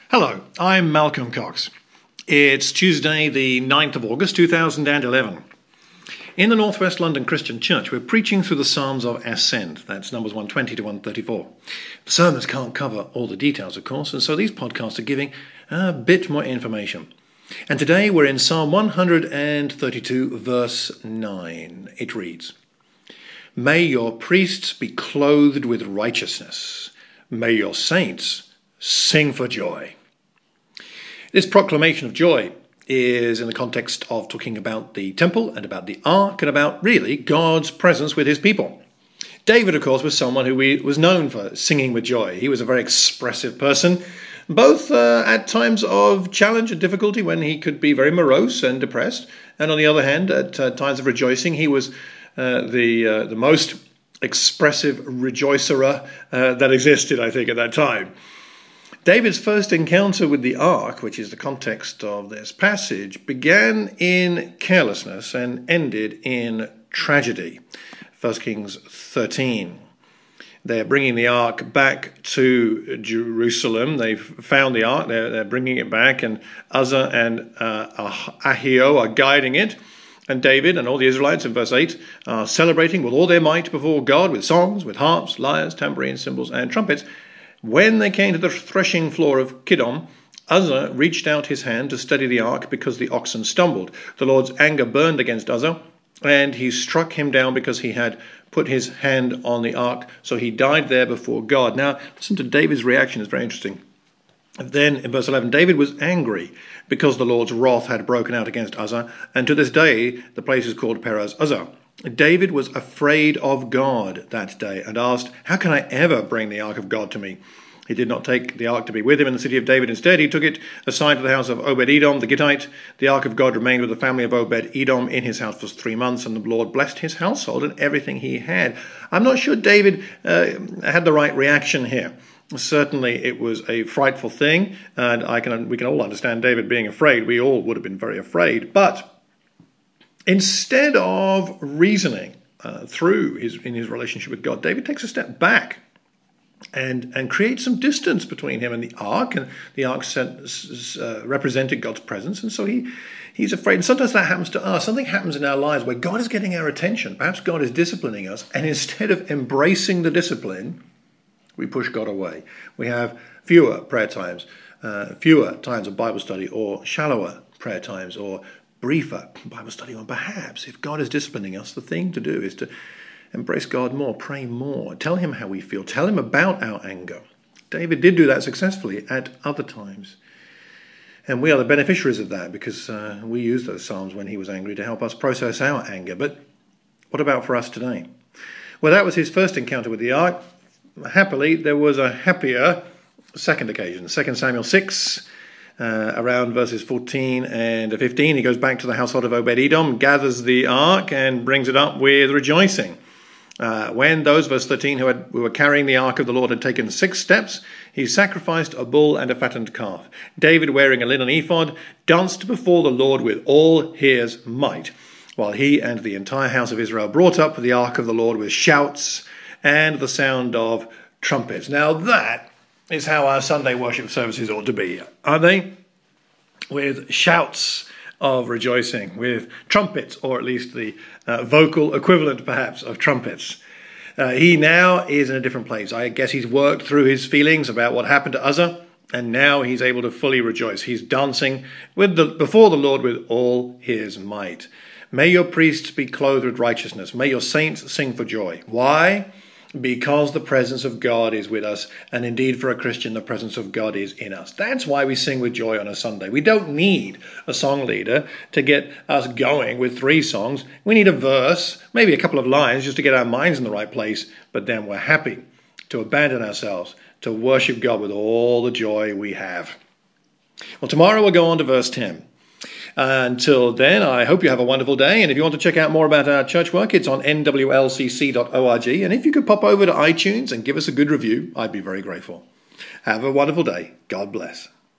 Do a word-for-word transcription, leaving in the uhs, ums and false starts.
Hello, I'm Malcolm Cox. It's Tuesday, the ninth of August, two thousand eleven. In the Northwest London Christian Church, we're preaching through the Psalms of Ascent. That's numbers one twenty to one thirty-four. The sermons can't cover all the details, of course, and so these podcasts are giving a bit more information. And today we're in Psalm one thirty-two, verse nine. It reads, "May your priests be clothed with righteousness. May your saints sing for joy." This proclamation of joy is in the context of talking about the temple and about the ark and about, really, God's presence with his people. David, of course, was someone who we, was known for singing with joy. He was a very expressive person, both uh, at times of challenge and difficulty when he could be very morose and depressed, and on the other hand, at uh, times of rejoicing, he was uh, the uh, the most expressive rejoicer uh, that existed, I think, at that time. David's first encounter with the ark, which is the context of this passage, began in carelessness and ended in tragedy. First Kings thirteen. They're bringing the ark back to Jerusalem. They've found the ark. They're, they're bringing it back, and Uzzah and uh, Ahio are guiding it. And David and all the Israelites in verse eight are celebrating with all their might before God with songs, with harps, lyres, tambourines, cymbals, and trumpets. When they came to the threshing floor of Kidon, Uzzah reached out his hand to steady the ark because the oxen stumbled. The Lord's anger burned against Uzzah, and he struck him down because he had put his hand on the ark, so he died there before God. Now, listen to David's reaction. It's very interesting. Then, in verse eleven, David was angry because the Lord's wrath had broken out against Uzzah, and to this day the place is called Perez Uzzah. David was afraid of God that day and asked, "How can I ever bring the ark of God to me?" He did not take the ark to be with him in the city of David. Instead, he took it aside to the house of Obed-Edom the Gittite. The ark of God remained with the family of Obed-Edom in his house for three months, and the Lord blessed his household and everything he had. I'm not sure David uh, had the right reaction here. Certainly, it was a frightful thing, and I can we can all understand David being afraid. We all would have been very afraid, but instead of reasoning uh, through his in his relationship with God, David takes a step back and and creates some distance between him and the ark. And the ark sent, uh, represented God's presence, and so he he's afraid. And sometimes that happens to us. Something happens in our lives where God is getting our attention. Perhaps God is disciplining us, and instead of embracing the discipline, we push God away. We have fewer prayer times, uh, fewer times of Bible study, or shallower prayer times, or briefer Bible study, or perhaps if God is disciplining us, the thing to do is to embrace God more, pray more, tell him how we feel, tell him about our anger. David did do that successfully at other times. And we are the beneficiaries of that because uh, we use those psalms when he was angry to help us process our anger. But what about for us today? Well, that was his first encounter with the ark. Happily, there was a happier second occasion. Second Samuel six, Uh, around verses fourteen and fifteen, he goes back to the household of Obed-Edom, gathers the ark, and brings it up with rejoicing. Uh, when those, verse thirteen, who, had, who were carrying the ark of the Lord had taken six steps, he sacrificed a bull and a fattened calf. David, wearing a linen ephod, danced before the Lord with all his might, while he and the entire house of Israel brought up the ark of the Lord with shouts and the sound of trumpets. Now that is how our Sunday worship services ought to be, aren't they? With shouts of rejoicing, with trumpets, or at least the uh, vocal equivalent, perhaps, of trumpets. Uh, he now is in a different place. I guess he's worked through his feelings about what happened to Uzzah, and now he's able to fully rejoice. He's dancing with the, before the Lord with all his might. May your priests be clothed with righteousness. May your saints sing for joy. Why? Because the presence of God is with us, and indeed for a Christian the presence of God is in us. That's why we sing with joy on a Sunday. We don't need a song leader to get us going with three songs. We need a verse, maybe a couple of lines just to get our minds in the right place, but then we're happy to abandon ourselves, to worship God with all the joy we have. Well, tomorrow we'll go on to verse ten. Uh, until then, I hope you have a wonderful day. And if you want to check out more about our church work, it's on N W L C C dot org. And if you could pop over to iTunes and give us a good review, I'd be very grateful. Have a wonderful day. God bless.